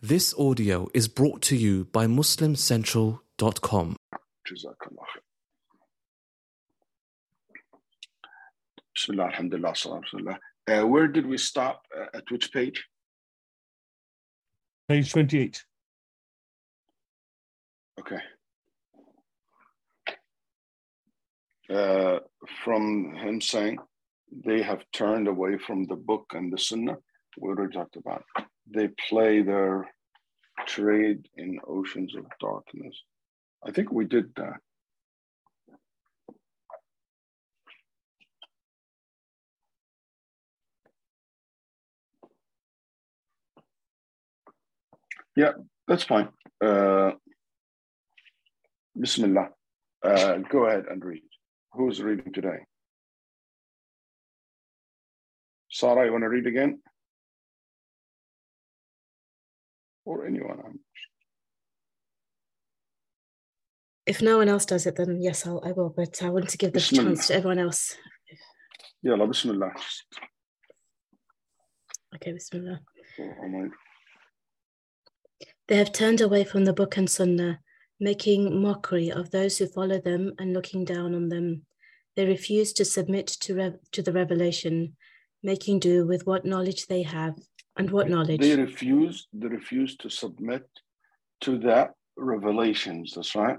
This audio is brought to you by MuslimCentral.com. Jazakallah. Bismillah, alhamdulillah, salam. Where did we stop? At which page? Page 28. Okay. From him saying they have turned away from the book and the sunnah, we already talked about. They play their trade in oceans of darkness. I think we did that. Yeah, that's fine. Bismillah. Go ahead and read. Who's reading today? Sarah, you want to read again? Or anyone? If no one else does it, then yes, I will. But I want to give the chance to everyone else. Yalla, Bismillah. Okay, Bismillah. Oh, they have turned away from the book and sunnah, making mockery of those who follow them and looking down on them. They refuse to submit to the revelation, making do with what knowledge they have. And what knowledge? They refuse to submit to that revelations. That's right.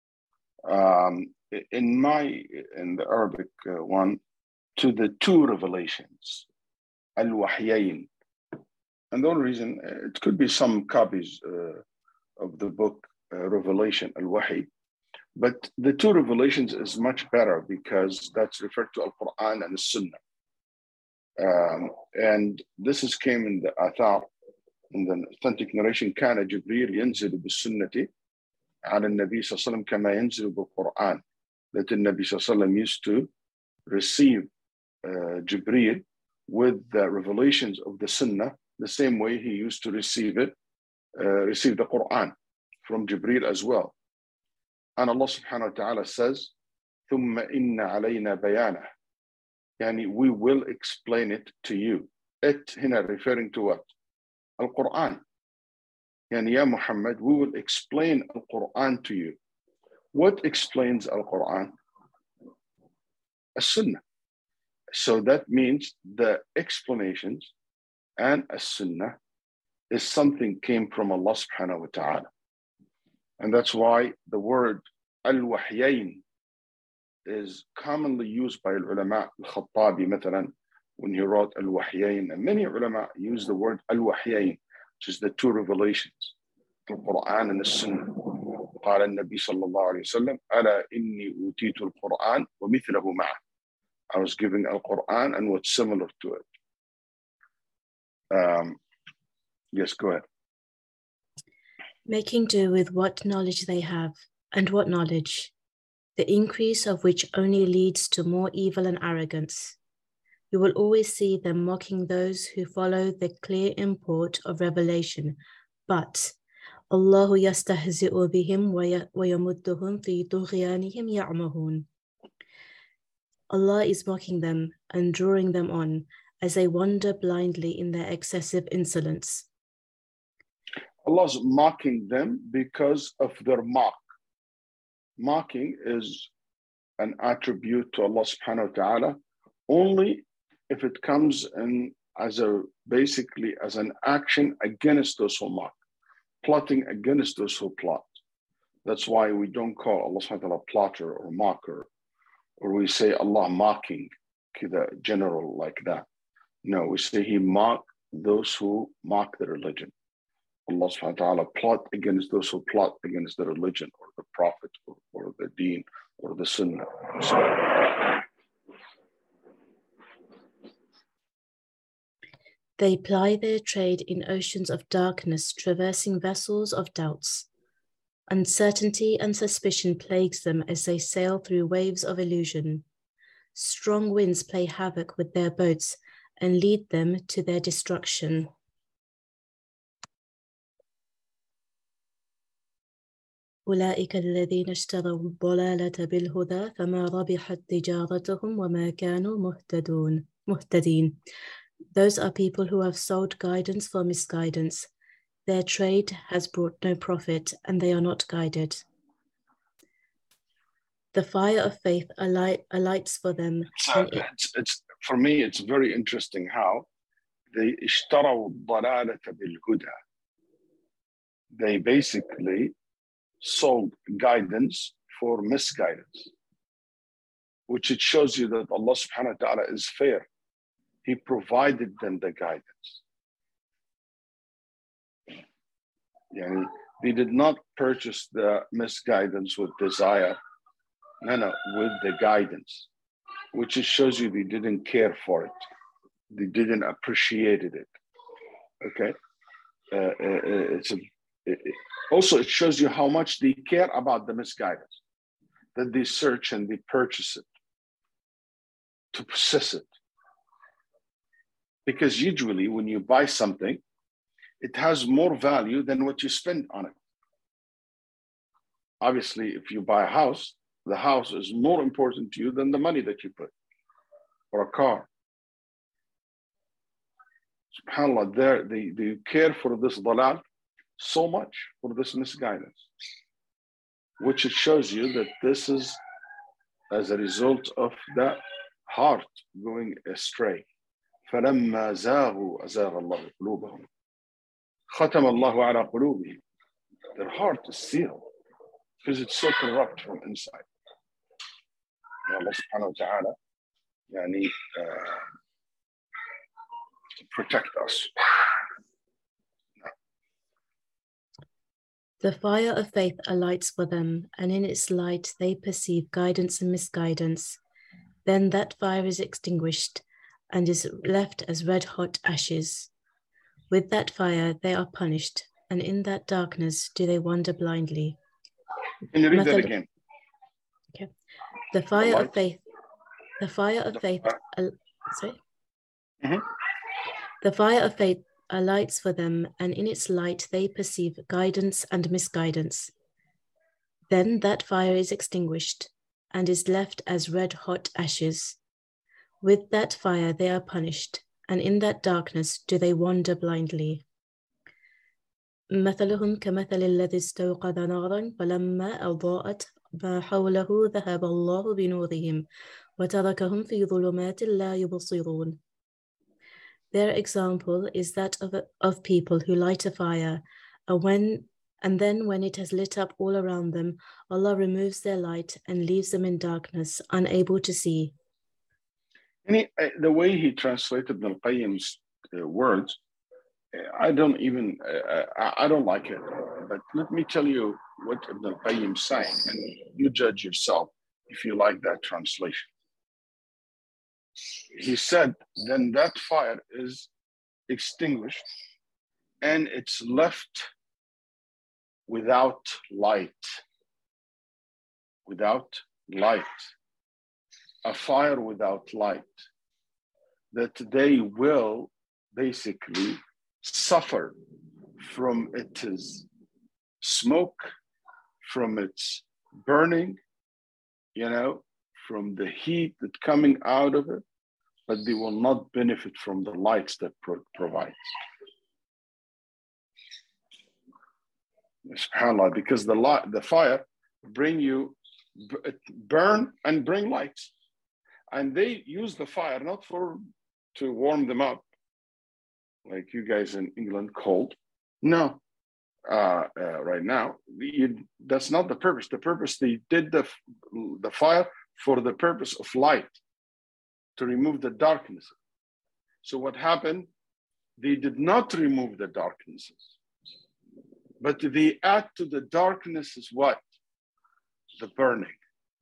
In the Arabic one, to the two revelations, al-wahyayn. And the only reason, it could be some copies of the book Revelation, al-Wahy, but the two revelations is much better because that's referred to al-Quran and the Sunnah. And this came in the Athar, in the authentic narration, كان جبريل ينزل بالسنة على النبي صلى الله عليه وسلم كما ينزل بالقرآن. That the Nabi صلى الله عليه وسلم used to receive Jibreel with the revelations of the Sunnah, the same way he used to receive the Quran from Jibreel as well. And Allah subhanahu wa ta'ala says, ثُمَّ إِنَّ عَلَيْنَا بَيَانَهُ. Yani we will explain it to you. It here referring to what? Al-Quran. Yani ya Muhammad, we will explain Al-Quran to you. What explains Al-Quran? As-Sunnah. So that means the explanations and as-Sunnah is something came from Allah subhanahu wa ta'ala. And that's why the word al-wahyayn is commonly used by ulama. Al-Khattabi, مثلا, when he wrote al-wahyayn, and many ulama use the word al-wahyayn, which is the two revelations, the Quran and the Sunnah. قال النبي صلى الله عليه وسلم ألا إني أوتيت القرآن ومثله معه. I was giving Al-Quran and what's similar to it. Yes, go ahead. Making do with what knowledge they have, and what knowledge, the increase of which only leads to more evil and arrogance. You will always see them mocking those who follow the clear import of revelation, but Allahu yastahzi'u bihim wa yamudduhum fi tughyanihim ya'mahun. Allah is mocking them and drawing them on as they wander blindly in their excessive insolence. Allah's mocking them because of their mock. Mocking is an attribute to Allah subhanahu wa ta'ala only if it comes in as basically as an action against those who mock, plotting against those who plot. That's why we don't call Allah subhanahu wa ta'ala plotter or mocker, or we say Allah mocking, general like that. No, we say he mocked those who mock the religion. Allah subhanahu wa ta'ala plot against those who plot against the religion or the prophet or the deen or the sunnah. So, they ply their trade in oceans of darkness, traversing vessels of doubts. Uncertainty and suspicion plagues them as they sail through waves of illusion. Strong winds play havoc with their boats and lead them to their destruction. أولئك الذين اشتروا الضلالة بالهدى فما ربحت تجارتهم وما كانوا مهتدين. Those are people who have sold guidance for misguidance. Their trade has brought no profit, and they are not guided. The fire of faith alights for them. It's for me, it's very interesting how they اشتروا الضلالة بالهدى. They basically sold guidance for misguidance, which it shows you that Allah subhanahu wa ta'ala is fair. He provided them the guidance. Yani, they did not purchase the misguidance with desire. No, with the guidance, which it shows you they didn't care for it. They didn't appreciate it. Okay. Also, it shows you how much they care about the misguidance, that they search and they purchase it to possess it. Because usually when you buy something, it has more value than what you spend on it. Obviously, if you buy a house, the house is more important to you than the money that you put, or a car. SubhanAllah, they care for this dalal so much, for this misguidance, which it shows you that this is as a result of the heart going astray. فَلَمَّا زَاغُوا أَزَاغَ اللَّهُ قُلُوبَهُمْ خَتَمَ اللَّهُ عَلَى قُلُوبِهِمْ. Their heart is sealed because it's so corrupt from inside. Allah subhanahu wa ta'ala protect us. The fire of faith alights for them, and in its light they perceive guidance and misguidance. Then that fire is extinguished and is left as red-hot ashes. With that fire they are punished, and in that darkness do they wander blindly. Can you read that again? Okay. The fire of faith. The fire of faith. Sorry. Mm-hmm. The fire of faith alights for them, and in its light they perceive guidance and misguidance. Then that fire is extinguished and is left as red-hot ashes. With that fire they are punished, and in that darkness do they wander blindly. مثلهم كمثل الذي استوقد نارا فلما أضاءت ما حوله ذهب الله بنورهم وتركهم في ظلمات لا يبصرون. Their example is that of people who light a fire, and then when it has lit up all around them, Allah removes their light and leaves them in darkness, unable to see. The way he translated Ibn al-Qayyim's words, I don't like it. But let me tell you what Ibn al-Qayyim is saying, and you judge yourself if you like that translation. He said, then that fire is extinguished and it's left without light. Without light. A fire without light. That they will basically suffer from its smoke, from its burning, from the heat that's coming out of it, but they will not benefit from the lights that provides. SubhanAllah, because the fire burn and bring lights. And they use the fire not to warm them up, like you guys in England cold. No, right now, that's not the purpose. The purpose, they did the fire for the purpose of light, to remove the darkness. So what happened? They did not remove the darknesses, but they add to the darknesses what? The burning.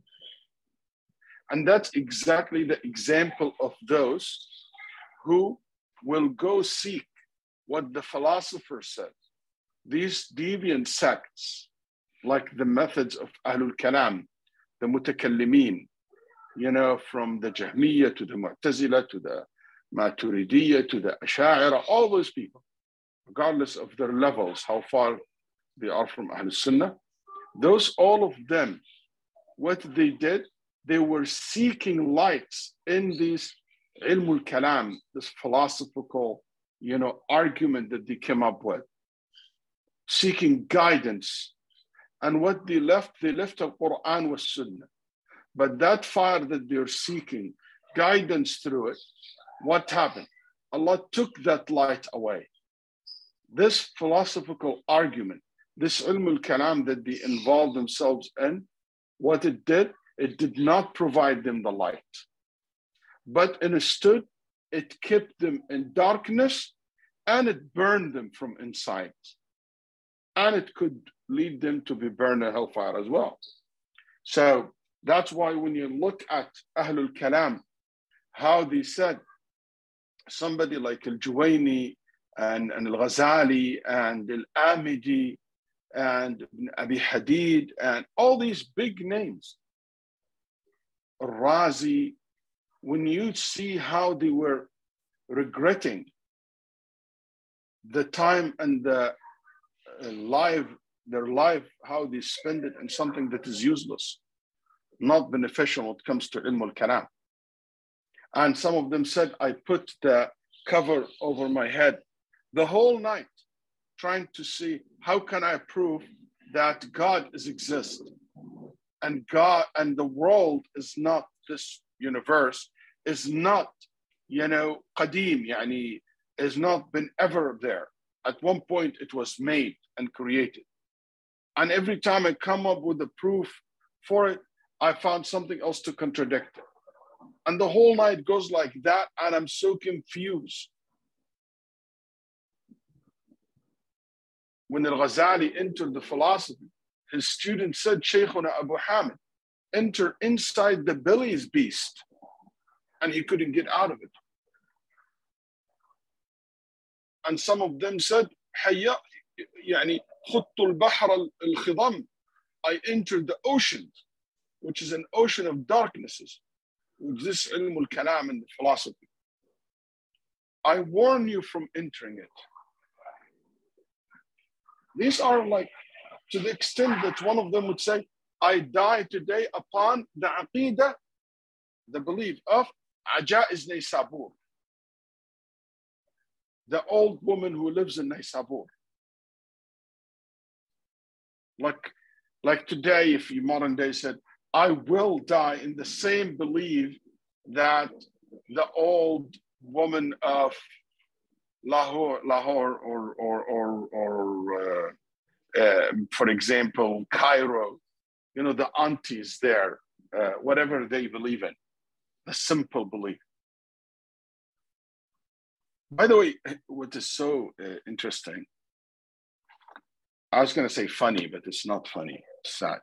And that's exactly the example of those who will go seek what the philosopher said. These deviant sects, like the methods of Ahlul Kalam, the Mutakallimin, from the Jahmiyyah to the Mu'tazila to the Maturidiyya to the Asha'ira, all those people, regardless of their levels, how far they are from Ahlul Sunnah, all of them, what they did, they were seeking lights in these Ilmul Kalam, this philosophical, argument that they came up with. seeking guidance. And what they left Al-Quran was Sunnah. But that fire that they're seeking guidance through it, what happened? Allah took that light away. This philosophical argument, this ilm al-kalam that they involved themselves in, what it did not provide them the light. But instead, it kept them in darkness and it burned them from inside. And it could lead them to be burned in hellfire as well. So that's why when you look at Ahlul Kalam, how they said, somebody like Al-Juwayni and Al-Ghazali and Al-Amidi and Abi Hadid and all these big names, Al-Razi, when you see how they were regretting the time and their life, how they spend it in something that is useless, not beneficial when it comes to ilm al-kalam. And some of them said, I put the cover over my head the whole night trying to see how can I prove that God exists and God and the world is not, this universe is not, qadim, yani has not been ever there. At one point it was made and created. And every time I come up with a proof for it, I found something else to contradict it. And the whole night goes like that, and I'm so confused. When Al-Ghazali entered the philosophy, his student said, Shaykhuna Abu Hamid, enter inside the belly's beast. And he couldn't get out of it. And some of them said, يعني خط البحر الخضم, I entered the ocean, which is an ocean of darknesses, with this ilm al-kalam and the philosophy. I warn you from entering it. These are like, to the extent that one of them would say, I die today upon the aqidah, the belief of Ajaiz Naysabur, the old woman who lives in Naysabur. Like today, if you modern day said, I will die in the same belief that the old woman of Lahore, or for example, Cairo, the aunties there, whatever they believe in, a simple belief. By the way, what is so interesting, I was going to say funny, but it's not funny, it's sad.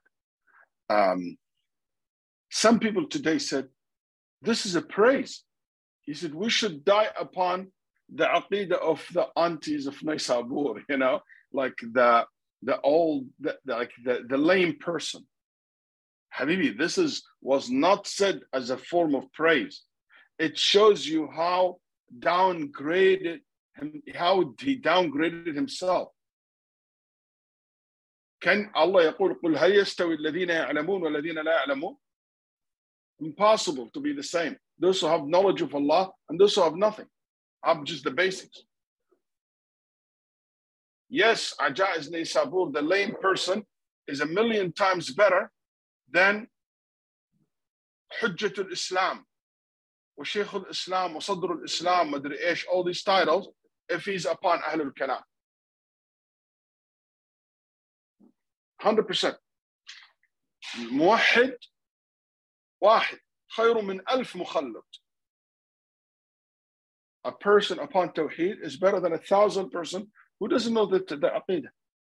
Some people today said, this is a praise. He said, we should die upon the aqidah of the aunties of Naysabur, like the lame person. Habibi, this was not said as a form of praise. It shows you how he downgraded himself. Can Allah يقول قل هل يستوي الذين يعلمون والذين لا يعلمون? Impossible to be the same. Those who have knowledge of Allah and those who have nothing, have just the basics. Yes, Ajaiz Naysabur, the lame person, is 1,000,000 times better than Hujjatul Islam, wa Shaykhul Islam, wa Sadrul Islam, Madri Ish, all these titles, if he's upon Ahlul Kalam. 100%. موحد واحد خير من 1000 مخلط. A person upon Tawheed is better than 1,000 person who doesn't know the Aqidah.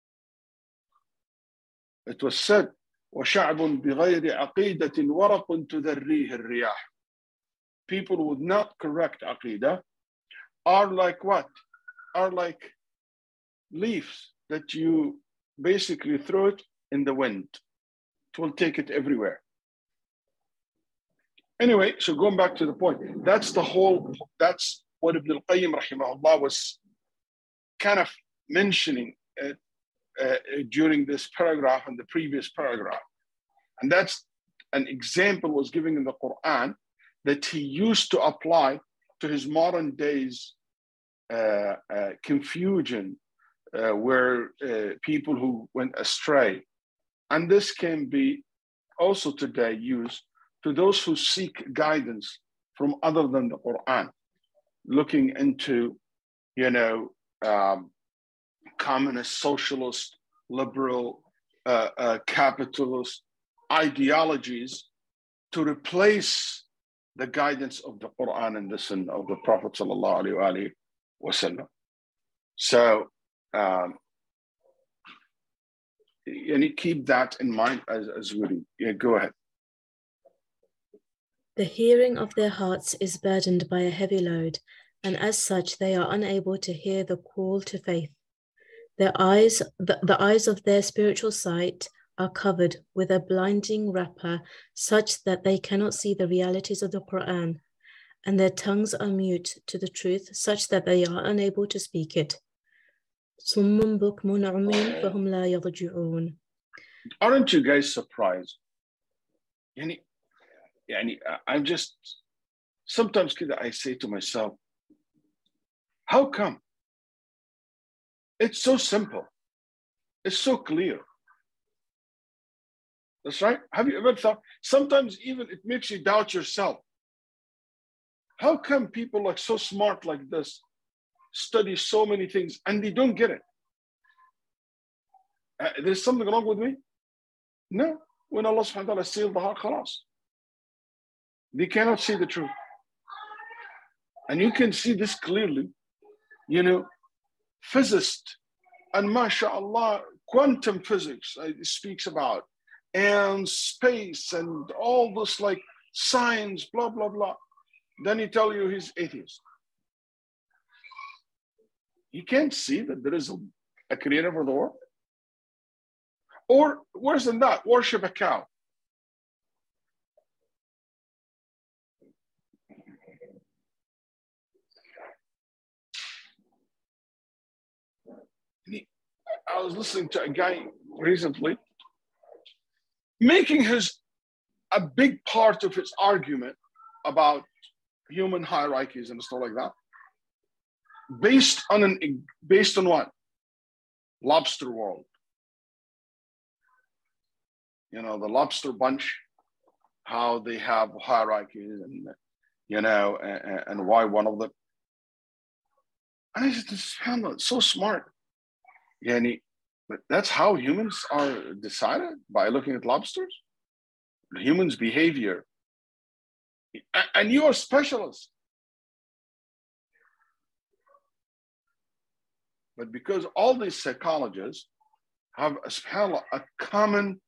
It was said, وَشَعْبٌ بِغَيْرِ عَقِيدَةٍ وَرَقٌ تُذَرِّيهِ الرِّيَاحِ. People with not correct Aqidah are like what? Are like leaves that you basically throw it in the wind. It will take it everywhere. Anyway, so going back to the point, that's what Ibn al-Qayyim rahimahullah was kind of mentioning during this paragraph and the previous paragraph. And that's an example was given in the Quran that he used to apply to his modern days confusion, where people who went astray. And this can be also today used to those who seek guidance from other than the Quran, looking into, communist, socialist, liberal, capitalist ideologies to replace the guidance of the Quran and the Sunnah of the Prophet sallallahu alaihi wasallam. So, and keep that in mind as we read. Yeah, go ahead. The hearing of their hearts is burdened by a heavy load, and as such they are unable to hear the call to faith. Their eyes, the eyes of their spiritual sight are covered with a blinding wrapper such that they cannot see the realities of the Quran, and their tongues are mute to the truth such that they are unable to speak it. Aren't you guys surprised? I'm just, sometimes I say to myself, how come? It's so simple. It's so clear. That's right. Have you ever thought, sometimes even it makes you doubt yourself. How come people like so smart like this study so many things and they don't get it? There's something wrong with me? No. When Allah subhanahu wa ta'ala sealed the heart, khalas. They cannot see the truth. And you can see this clearly. Physicists and mashallah, quantum physics speaks about, and space and all this like science, blah, blah, blah. Then he tell you he's atheist. He can't see that there is a creator for the world. Or worse than that, worship a cow. I was listening to a guy recently making a big part of his argument about human hierarchies and stuff like that based on what? Lobster world. The lobster bunch, how they have hierarchies and and why one of them. And I said, this family is so smart. But that's how humans are decided, by looking at lobsters. Humans' behavior. And you are specialists. But because all these psychologists have a common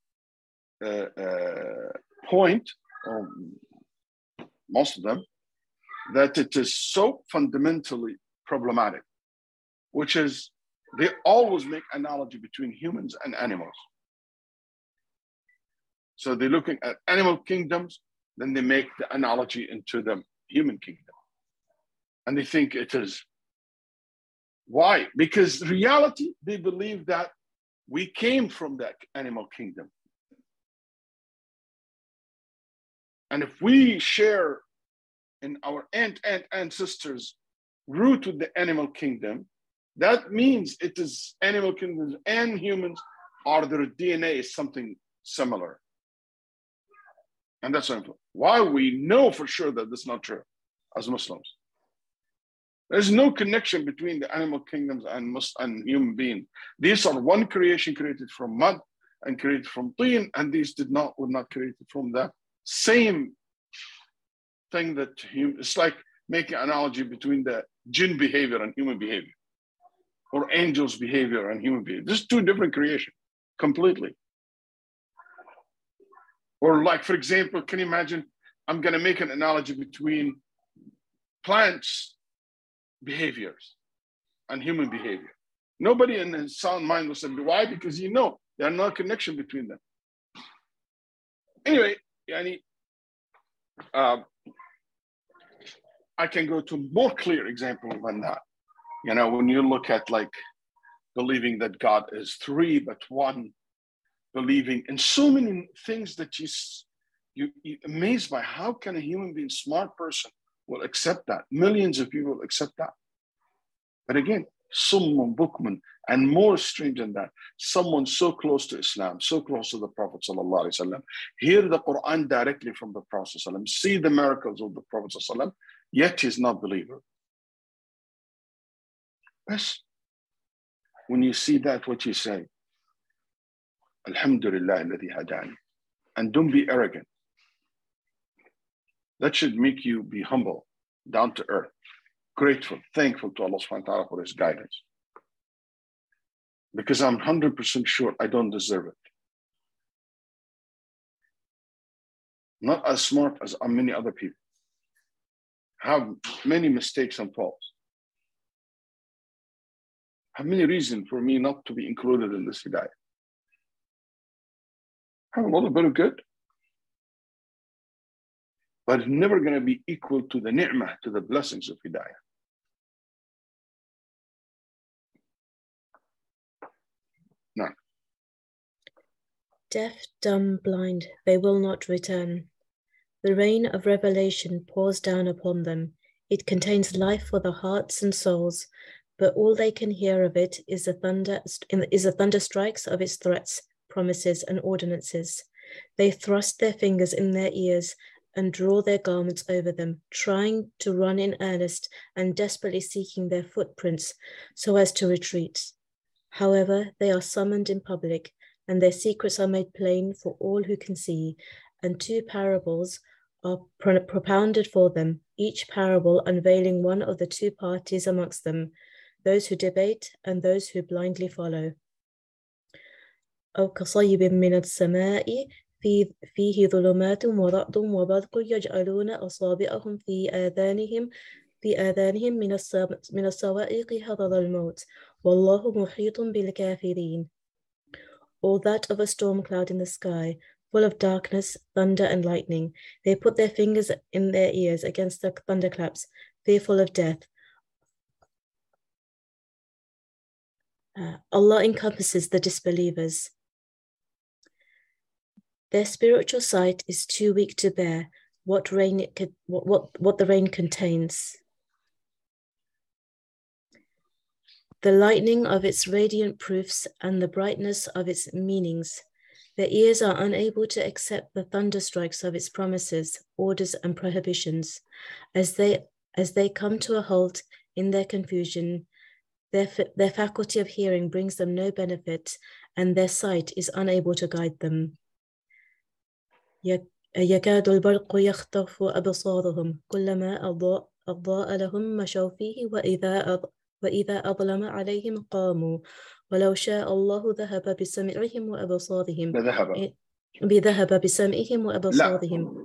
point, or most of them, that it is so fundamentally problematic, which is they always make analogy between humans and animals. So they're looking at animal kingdoms, then they make the analogy into the human kingdom. And they think it is. Why? Because reality, they believe that we came from that animal kingdom. And if we share in our ancestors' root with the animal kingdom, that means it is animal kingdoms and humans, or their DNA is something similar. And that's why we know for sure that this is not true as Muslims. There's no connection between the animal kingdoms and human beings. These are one creation created from mud and created from teen, and these were not created from the same thing that it's like making an analogy between the jinn behavior and human behavior, or angels' behavior and human behavior. This is two different creations, completely. Or like, for example, can you imagine, I'm going to make an analogy between plants' behaviors and human behavior. Nobody in his sound mind will say, why? Because there's no connection between them. Anyway, I can go to more clear example than that. When you look at like believing that God is three but one, believing in so many things that you're amazed by. How can a human being, smart person, will accept that? Millions of people accept that. But again, summun bukmun, And more strange than that, someone so close to Islam, so close to the Prophet ﷺ, hear the Quran directly from the Prophet ﷺ, see the miracles of the Prophet ﷺ, yet he's not believer. Yes. When you see that, what you say? Alhamdulillah alladhi hadani. And don't be arrogant. That should make you be humble, down to earth, grateful, thankful to Allah subhanahu wa ta'ala for his guidance. Because I'm 100% sure I don't deserve it. Not as smart as many other people. Have many mistakes and faults. Have many reasons for me not to be included in this hidayah. Have a little bit of good. But it's never going to be equal to the ni'mah, to the blessings of hidayah. No. Deaf, dumb, blind, they will not return. The rain of revelation pours down upon them. It contains life for the hearts and souls, but all they can hear of it is the thunder strikes of its threats, promises, and ordinances. They thrust their fingers in their ears and draw their garments over them, trying to run in earnest and desperately seeking their footprints so as to retreat. However, they are summoned in public, and their secrets are made plain for all who can see, and 2 parables are propounded for them, each parable unveiling one of the 2 parties amongst them, those who debate and those who blindly follow. أو كصيب من السماء فيه ظلمات ورعد وبرق يجعلون أصابعهم في آذانهم من الصواعق حذر الموت والله محيط بالكافرين. Or that of a storm cloud in the sky, full of darkness, thunder, and lightning. They put their fingers in their ears against the thunderclaps, fearful of death. Allah encompasses the disbelievers. Their spiritual sight is too weak to bear what the rain contains. The lightning of its radiant proofs and the brightness of its meanings. Their ears are unable to accept the thunderstrikes of its promises, orders, and prohibitions. As they come to a halt in their confusion, their faculty of hearing brings them no benefit, and their sight is unable to guide them. يكاد البرق يخطف أبصارهم كلما أضاء لهم مشوا فيه وإذا أظلم عليهم قاموا ولو شاء الله ذهب بسمعهم وأبصارهم لذهب بسمعهم وأبصارهم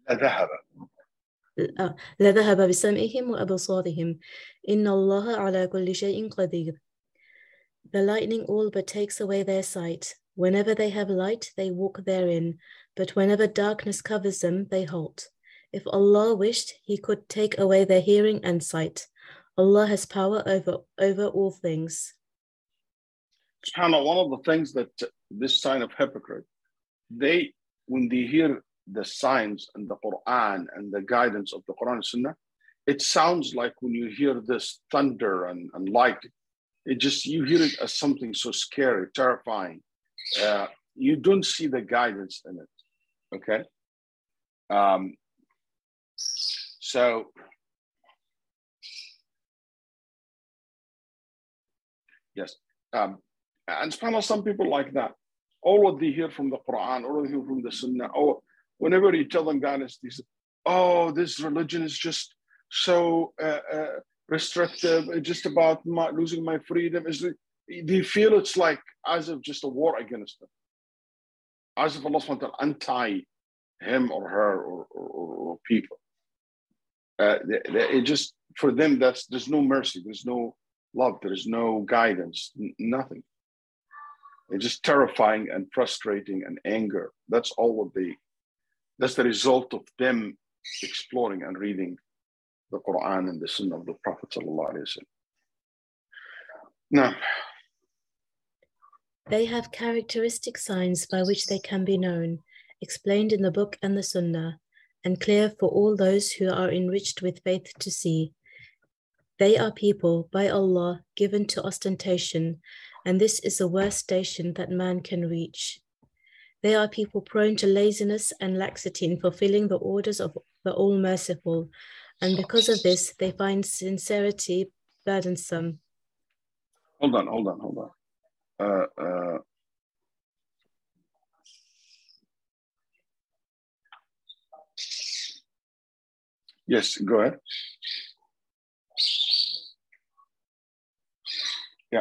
لذهب بسمعهم وأبصارهم إن الله على كل شيء قدير. The lightning all but takes away their sight. Whenever they have light, they walk therein, but whenever darkness covers them, they halt. If Allah wished, He could take away their hearing and sight. Allah has power over all things. SubhanAllah, one of the things that this sign of hypocrite, when they hear the signs and the Quran and the guidance of the Quran and Sunnah, it sounds like when you hear this thunder and light, you hear it as something so scary, terrifying. You don't see the guidance in it, okay? Yes. And SubhanAllah, some people like that. All what they hear from the Quran, all they hear from the Sunnah, or whenever you tell them guidance, they say, oh, this religion is just so restrictive, it's just about losing my freedom. They feel it's like as if just a war against them. As if Allah subhanahu wa ta'ala anti him or her or people. It just, for them, there's no mercy, there's no love, there's no guidance, nothing. It's just terrifying and frustrating and anger. That's that's the result of them exploring and reading the Quran and the Sunnah of the Prophet sallallahu alaihi wasallam. Now, they have characteristic signs by which they can be known, explained in the book and the Sunnah, and clear for all those who are enriched with faith to see. They are people, by Allah, given to ostentation, and this is the worst station that man can reach. They are people prone to laziness and laxity in fulfilling the orders of the All-Merciful, and because of this, they find sincerity burdensome. Hold on. Yes, go ahead. Yeah.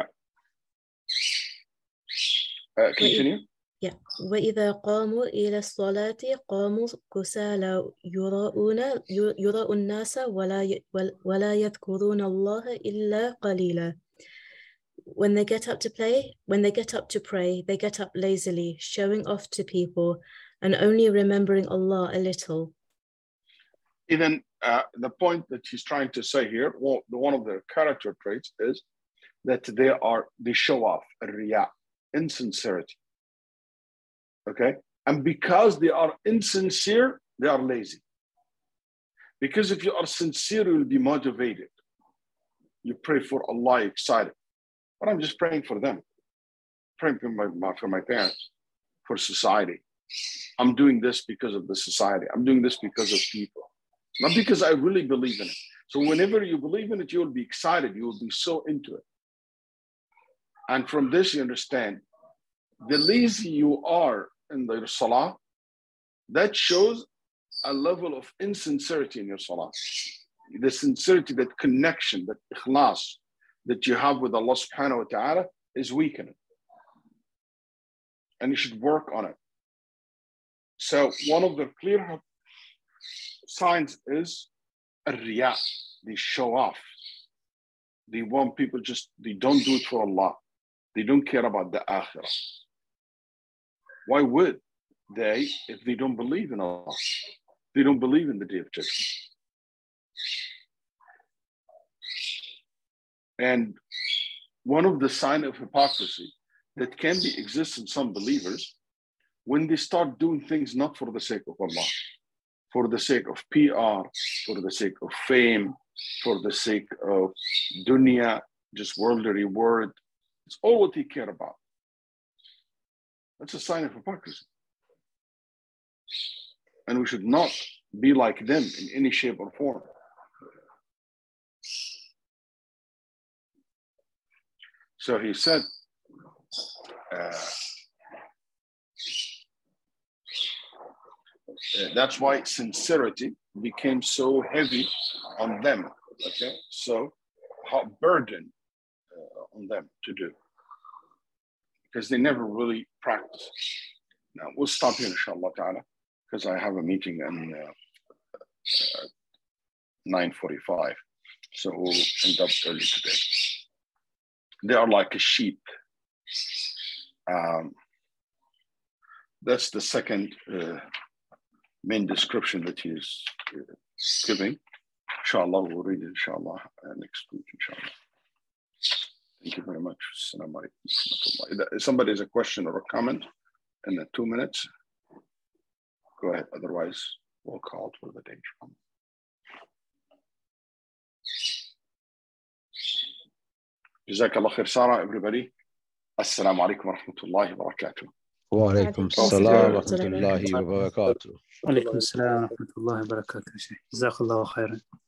Continue. Yeah. وإذا قاموا إلى الصلاة قاموا كسالى يراءون الناس ولا يذكرون الله إلا قليلا. When they get up to pray, they get up lazily, showing off to people and only remembering Allah a little. Even the point that he's trying to say here, well, one of their character traits is that they show off, riya, insincerity. Okay? And because they are insincere, they are lazy. Because if you are sincere, you will be motivated. You pray for Allah, excited. But I'm just praying for them, praying for my parents, for society. I'm doing this because of the society. I'm doing this because of people, not because I really believe in it. So whenever you believe in it, you will be excited. You will be so into it. And from this, you understand, the lazy you are in your salah, that shows a level of insincerity in your salah. The sincerity, that connection, that ikhlas that you have with Allah subhanahu wa ta'ala is weakening. And you should work on it. So one of the clear signs is a riya. They show off. They want people they don't do it for Allah. They don't care about the akhirah. Why would they if they don't believe in Allah? They don't believe in the Day of Judgment. And one of the signs of hypocrisy that can exist in some believers, when they start doing things not for the sake of Allah, for the sake of PR, for the sake of fame, for the sake of dunya, just worldly reward, it's all what they care about. That's a sign of hypocrisy. And we should not be like them in any shape or form. So he said, that's why sincerity became so heavy on them, okay? So burden on them to do, because they never really practice. Now, we'll stop here, inshallah ta'ala, because I have a meeting in 9:45, so we'll end up early today. They are like a sheep. That's the second main description that he is giving. Inshallah, we'll read it, inshallah, next week, inshallah. Thank you very much. Assalamu alaikum. If somebody has a question or a comment in the 2 minutes, go ahead. Otherwise, we'll call it for the day. Jazakallah khair, Sarah, everybody. Assalamu alaikum wa rahmatullahi wa barakatuh. Wa alaikum assalam wa rahmatullahi wa barakatuh. Wa alaikum assalam wa rahmatullahi wa barakatuh. Jazakallah khairan.